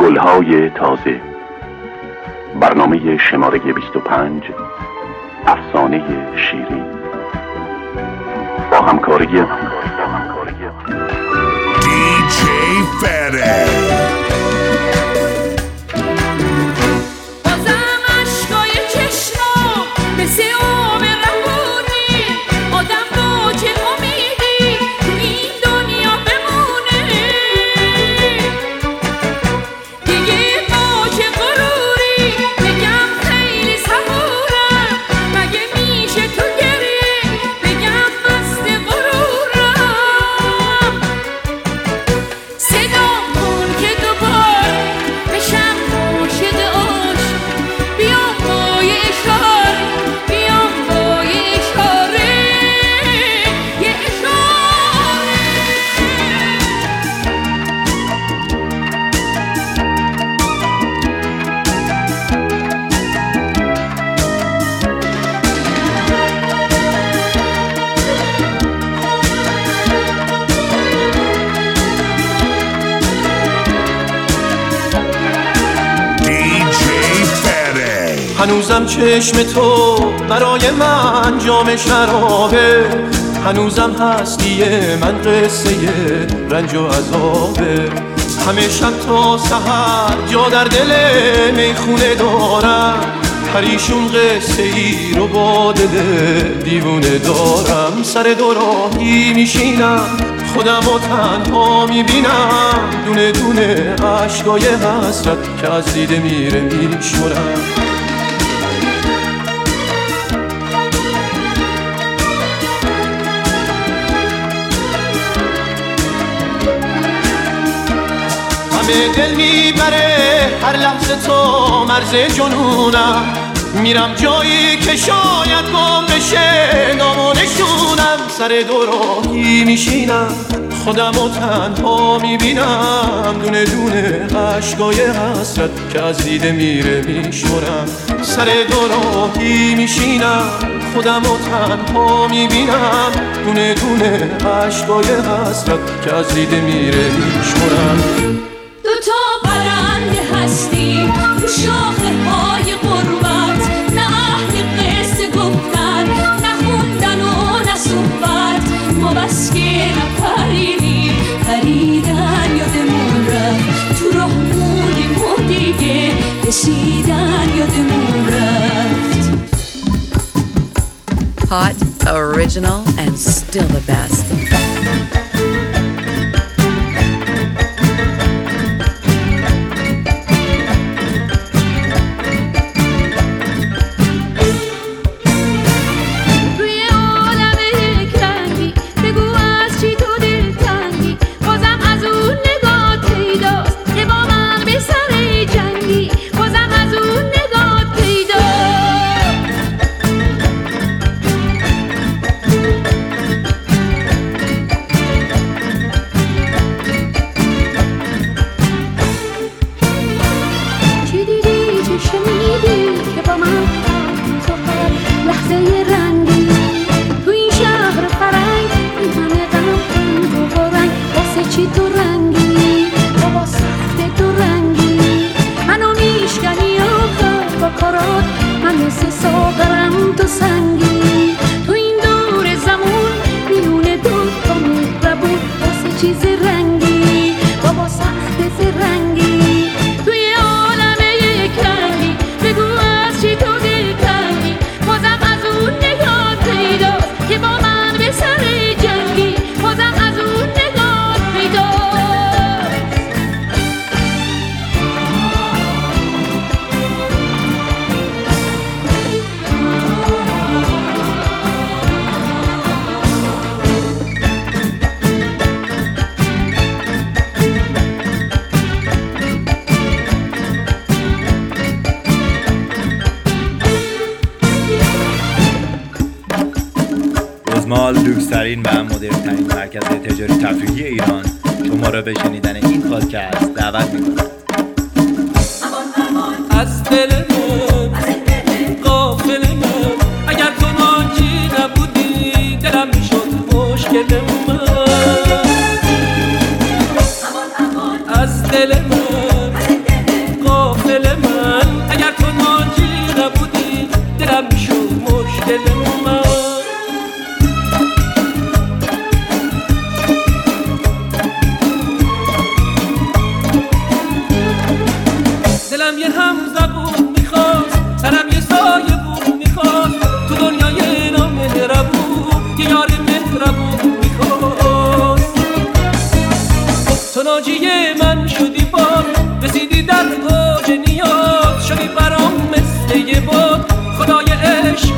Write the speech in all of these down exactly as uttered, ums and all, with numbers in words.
گلهای تازه، برنامه شماره بیست و پنج، افسانه شیرین، با همکاری دی جی فره. هنوزم چشم تو برای من جام شرابه، هنوزم هستی من قصه رنج و عذابه. همه شب تا سحر جا در دل میخونه دارم، پریشون قصه ای رو با دل دیوونه دارم. سر دوراهی میشینم خودم و تنها میبینم، دونه دونه عشقای حسرت که از دیده میره میشورم. به دل میبره هر لحظه تو مرز جنونم، میرم جایی که شاید گم بشه نام و نشونم. سر دوراهی میشینم خودم و تنها میبینم، دونه دونه عشقای حسرت که از دیده میره میشورم. سر دوراهی میشینم خودم و تنها میبینم، دونه دونه عشقای حسرت که از دیده میره میشورم. دو تا پرنده هستیم رو شاخه های غربت، نه اهل قصه گفتن نه خوندن و نه صحبت. ما بس که نپریدیم پریدن یادمون رفت، تو راه بودیم و دیگه رسیدن یادمون رفت. Hot, original and still the best. مال لوکس‌ترین و مدرن‌ترین مرکز تجاری تفریحی ایران شما را به شنیدن این پادکست دعوت می‌کند. از دل من غافل من، اگر تو ناجی نبودی دلم میشد مشکل من. از دل من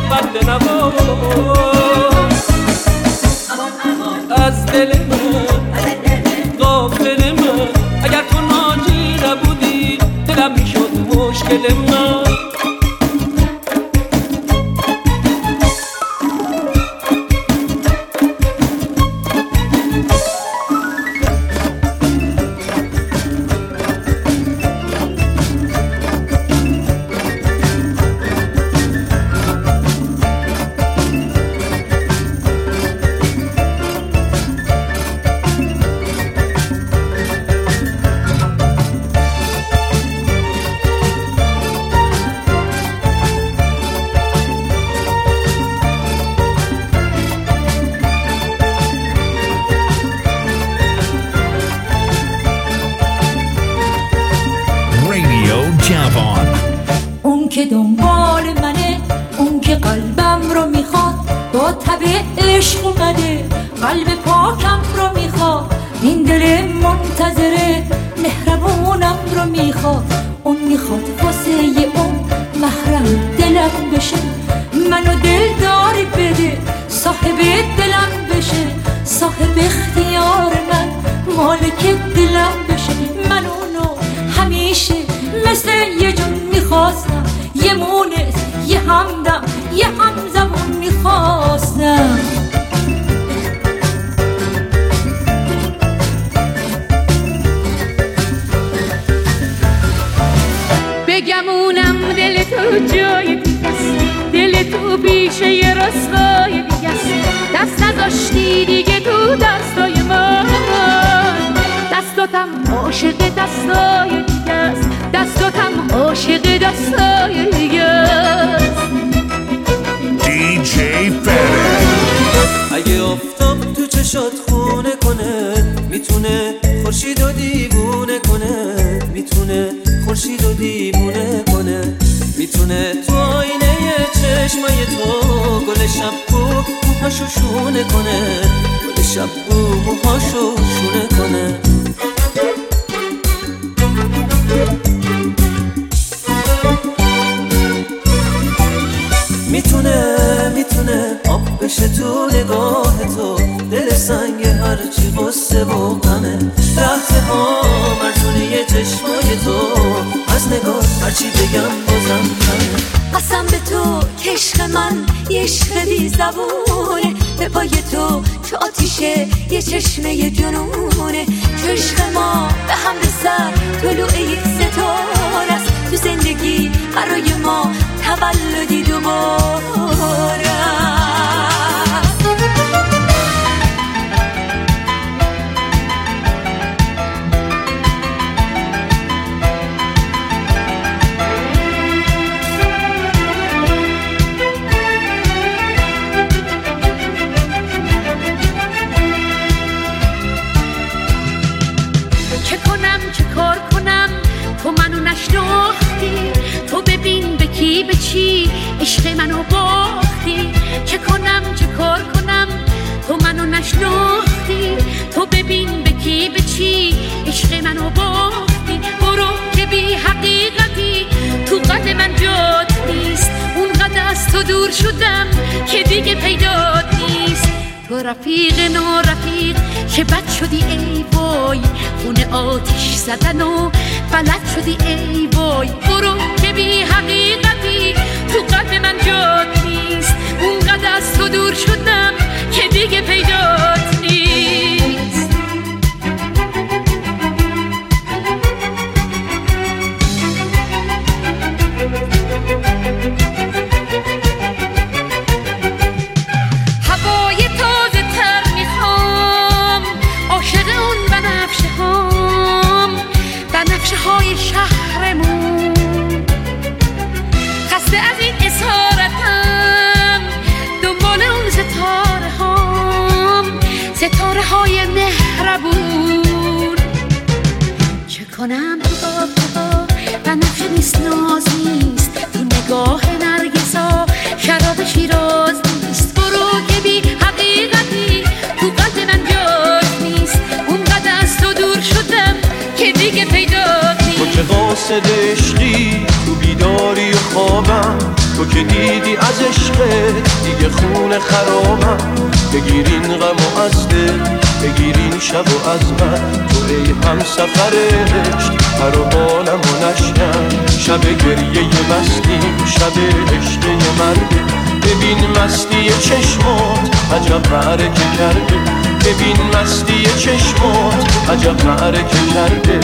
بند نواز از دل من غافل من اگر تو ناجی نبودی دلم میشد مشکل من اون که دنبال منه، اون که قلبم رو میخواد، با تب عشق اومده قلب پاکم رو میخواد، این دل منتظره مهربونم رو میخواد، اون میخواد واسه اون محرم دلم بشه، منو دلداری بده صاحب دلم بشه، صاحب اختیار من مالک دلم بشه، من اونو همیشه مثل یه جون میخواستم، یه مونس یه همدم یه همزمون میخواستم. بگمونم دل تو جای دیگست، دل تو بیشه یه رسوای دیگست، دست نذاشتی دیگه تو دستای من، دستاتم عاشق دستای دیگست، دستاتم عاشق دستای دیگست. دی جی فره اگه آفتاب تو چشات خونه کنه، میتونه خورشید و دیوونه کنه، میتونه خورشید و دیوونه کنه، میتونه تو آینه چشمای تو گل شبو موهاشو شونه کنه، گل شبو موهاشو شونه کنه. میتونه میتونه آب بشه تو نگاه تو، دل سنگ هرچی غصه و غمه، رفته ها مرزونه چشمای تو، از نگاه هرچی بگم بازم کمه. قسم به تو که عشق من یه عشق بی زبونه، به پای تو چه آتیشه یه چشمه جنونه، چه عشق ما به هم رسد طلوع یک ستاره است، تو زندگی برای ما تولدی دوباره. چه کنم چه کار کنم تو منو نشناختی، تو ببین به کی به چی عشق منو باختی، چه کنم چه کار کنم تو منو نشناختی، تو ببین به کی به چی عشق منو باختی، برو که بی حقیقتی تو قد من جات نیست، اونقدر از تو دور شدم که دیگه پیدات نیست، تو رفیق نو رفیق که بد شدی ای وای، خونه آتیش زدن و بلد شدی ای وای، برو که بی حقیقتی تو قلب من جات نیست، اونقدر از تو دور شدم که دیگه پیدات نیست. هوای تازه تر میخوام، عاشق اون بنفشه هام، بنفشه های شهرمون، خسته از این اسارتم، دنبال اون ستاره هام، ستاره های مهربون، چه کنم تو بابا بنفشه نیست ناز نیست، تو نگاه نرگسا شراب شیراز نیست، برو که بی حقیقتی تو قلب من جات نیست، اونقدر از تو دور شدم که دیگه پیدات نیست. تو که قاصد عشقی تو بیداری و خوابم، تو که دیدی از عشقت دیگه خون خرابم. بگیرین غم و از دل بگیرین شب و از من، تو ای هم سفر عشق پر و بالم و نشکن. شب گریه مستیم شب عشق مرده، ببین مستی چشمات عجب معرکه کرده. ببین مستی چشمات عجب معرکه کرده.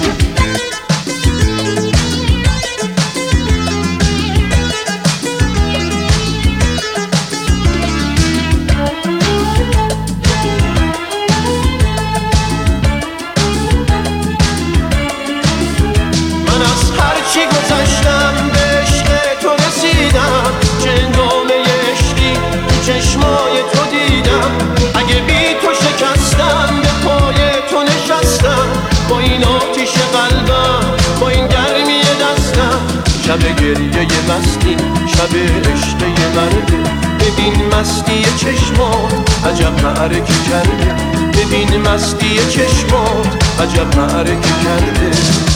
چشمای تو دیدم، اگه بی تو شکستم به پای تو نشستم. با این آتیش قلبم با این گرمی دستم. شب گریه مستی شب عشق مرده، ببین مستی چشمات عجب معرکه کرده. ببین مستی چشمات عجب معرکه کرده.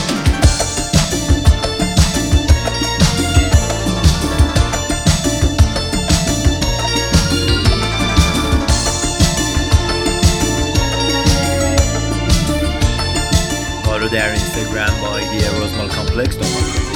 در اینستاگرام با آیدی روزمال کامپلکس دنبال کنید.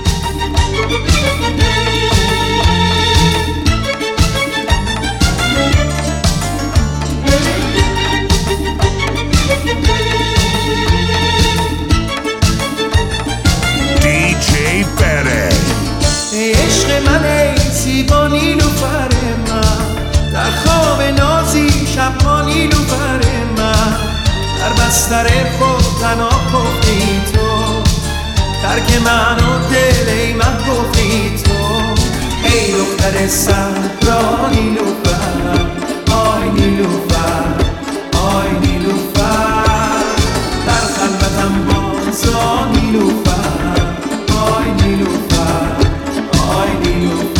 دی جی Fede. ای عشق من ای زیبا نیلوفر من، در خواب نازی شب ما نیلوفر من. در بستر خود تنها گفتی تو، ترک من و دل ای من گفتی تو. ای دختر صحرا نیلوفر، آی نیلوفر آی نیلوفر. در خلوتم بازا نیلوفر، آی نیلوفر آی نیلوفر.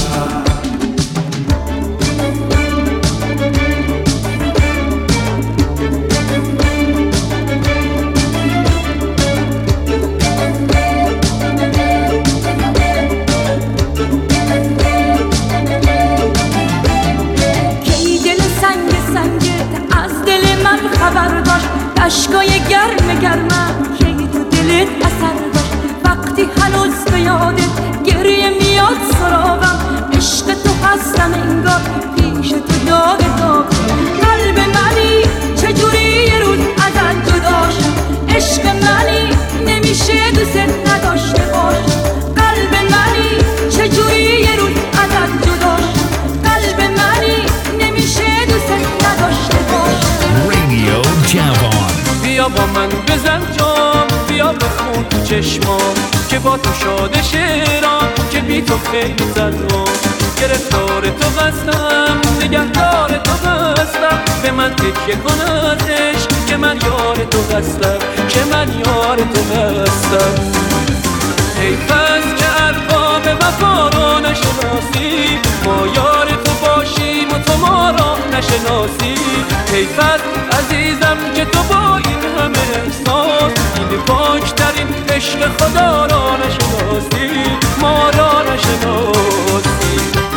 عشقای گرم گرمم که تو دلت اثر داشت. وقتی هنوز به یادت گریه میاد سراغم، عشق تو هستم انگار پیش تو داغ داغ. قلب منی چجوری یه روز ازت جدا شد، عشق منی نمیشه دوست نداشته باش. قلب منی چجوری یه روز ازت جدا شد، قلب منی نمیشه دوست نداشته باش. رادیو جوان. بیا با من بزن جام، بیا بخون تو چشمام که با تو شاده شیرام، که بی تو خیلی زنم. گرفتار تو هستم نگهدار تو هستم، به من تکیه کن از عشق که من یار تو هستم، که من یار تو هستم. حیف است که ارباب وفا را نشناسی، ما یار تو باشیم و تو ما را نشناسی. حیف است عزیزم که تو با این همه احساس، این پاکترین عشق خدا را نشناسی، ما را نشناسی.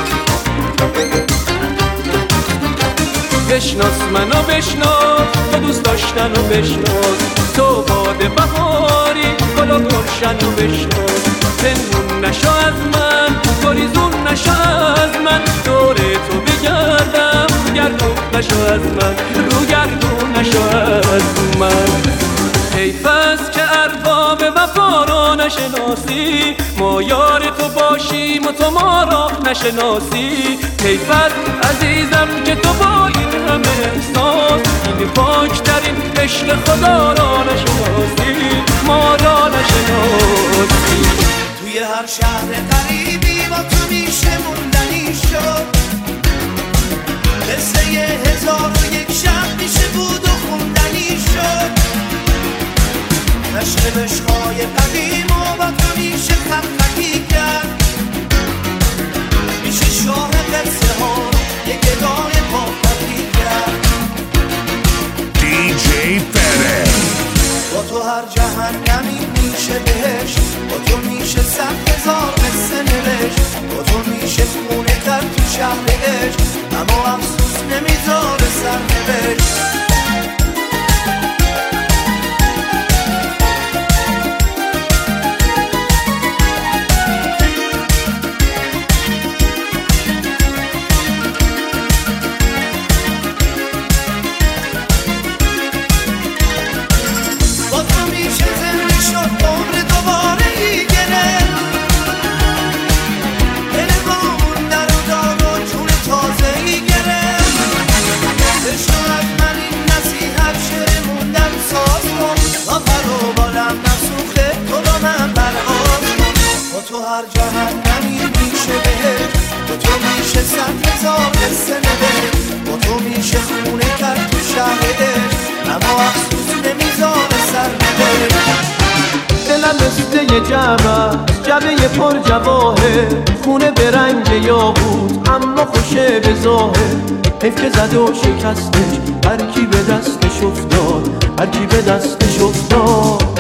بشناس منو بشناس، تو دوست داشتن و بشناس، تو باد بهاری گل و گلشن و بشناس. پنهون نشو از من گریزون نشو از من، دور تو بگردم گردون نشو از من، رو گردون نشو از من. حیف است که ارباب وفا را نشناسی، ما یار تو باشیم و تو ما را نشناسی. حیف است عزیزم که تو با این همه احساس، این پاکترین عشق خدا را نشناسی، ما را نشناسی. توی هر شهر قریبی با تو میشه موندنی شد، قصه یه هزار و یک شب میشه بود و خوندنی شد. عشق عشقای قدیم و با تو میشه خفکی کرد، میشه شاه قصه ها یک گدای پاپتی کرد. دی جی Fede. با تو هر جهنمی میشه بهشت، با تو میشه صد هزار قصه نوشت، با تو میشه مثل یه جعبه جعبه پر جواهر خونه به رنگ یاقوت اما خوشه به ظاهر حیف که زد و شکستش هر کی به دستش افتاد هر کی به دستش افتاد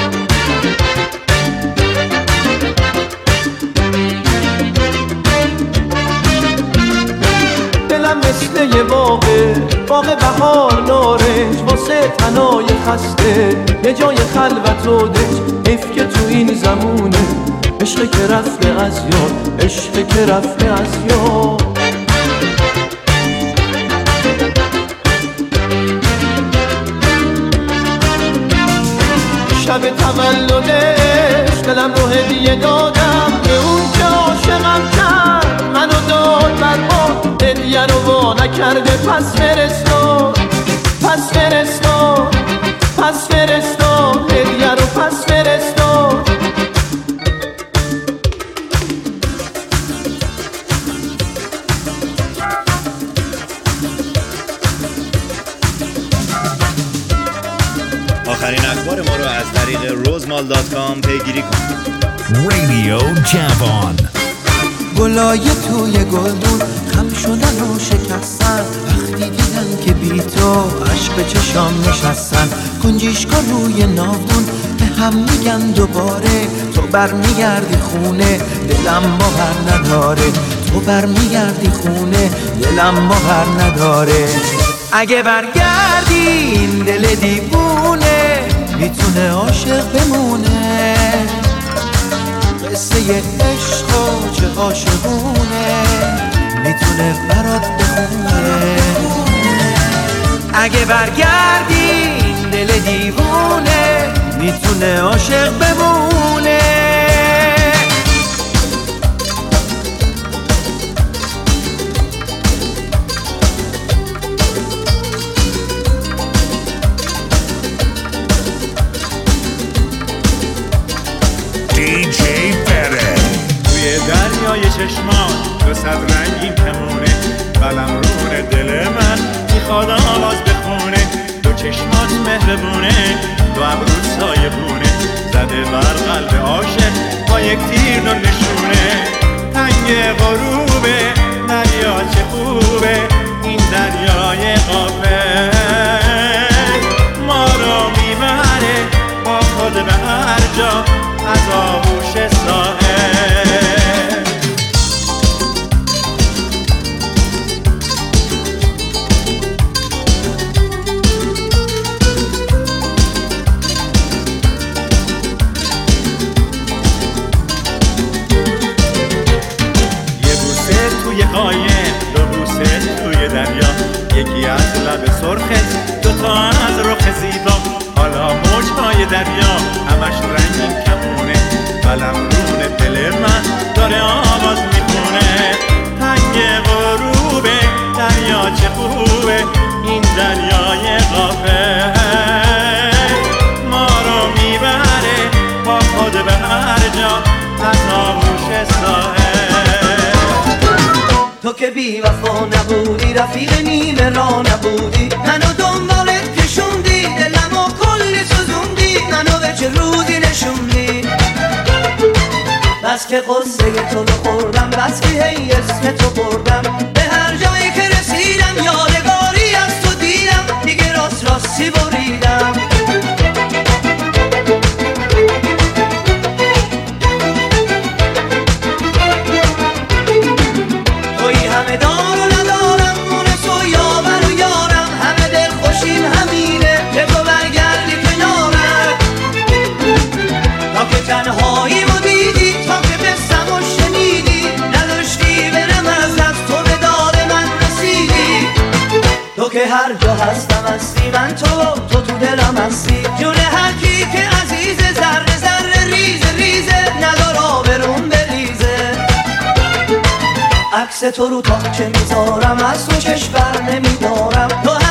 دلم مثل یه باغه باغ بهار نارنج واسه تنای خسته یه جای خلوت و دنج حیف که تو این زمونه عشق که رفته از یاد عشق که رفته از یاد شب تولدش دلم رو هدیه دادم به اون که عاشقم کرد منو داد برباد هدیه رو وا نکرده پس فرستاد پس فرستاد پس فرستاد هدیه رو پس فرستاد آخرین اخبار ما رو از طریق روزمال دات کام پیگیری کنید. رادیو جوان. گلای توی گلدون خم شدن و شکستن وقتی دیدن که بی تو عشق چشام نشستن کنجیشکا روی ناودون به هم میگن دوباره تو برمیگردی خونه دلم باور نداره تو برمیگردی خونه دلم باور نداره اگه برگردی این دل دیوونه میتونه عاشق بمونه قصه عشق و چه عاشقونه میتونه برات بخونه اگه برگردی این دل دیوونه میتونه عاشق بمونه دریای چشمان دو صد رنگین کمونه قلم رون دل من میخواد آواز بخونه دو چشمات مهربونه دو ابرود سایه بونه زده بر قلب عاشق با یک تیر نور نشونه تنگ غروبه دریا چه خوبه این دریای غافل ما رو میبره با خود به هر جا از آغوش ساحل یکی از لب سرخت دوتا از رخ زیبا حالا موجهای دریا همش رنگین کمونه قلم رون دل من داره آواز میخونه تنگ غروبه دریا چه خوبه این دریای غافل ما رو میبره با خود به هر جا از آغوش ساحل تو که بی وفا نبودی رفیق نیمه را نبودی منو دنبالت کشوندی دلمو کلی سوزوندی منو به چه روزی نشوندی بس که قصه تو رو خوردم بس که هی اسم تو بردم به هر جایی که رسیدم یادگاری از تو دیدم دیگه راست راستی بریدم همه دار و ندارم مونس و یاور و یارم همه دل خوشیم همینه که تو برگردی کنارم تا که تنهایی مو دیدی تا که بستم و شنیدی نداشتی برم از دست تو به داد من رسیدی تو که هر جا هستم هستی من تو تو تو دلم هستی جون هر کی که عزیز ذره ذره ریز ریزه ندار آبرون بریزه عکس تو رو تا چه میذارم از تو چشم بر نمیدارم تو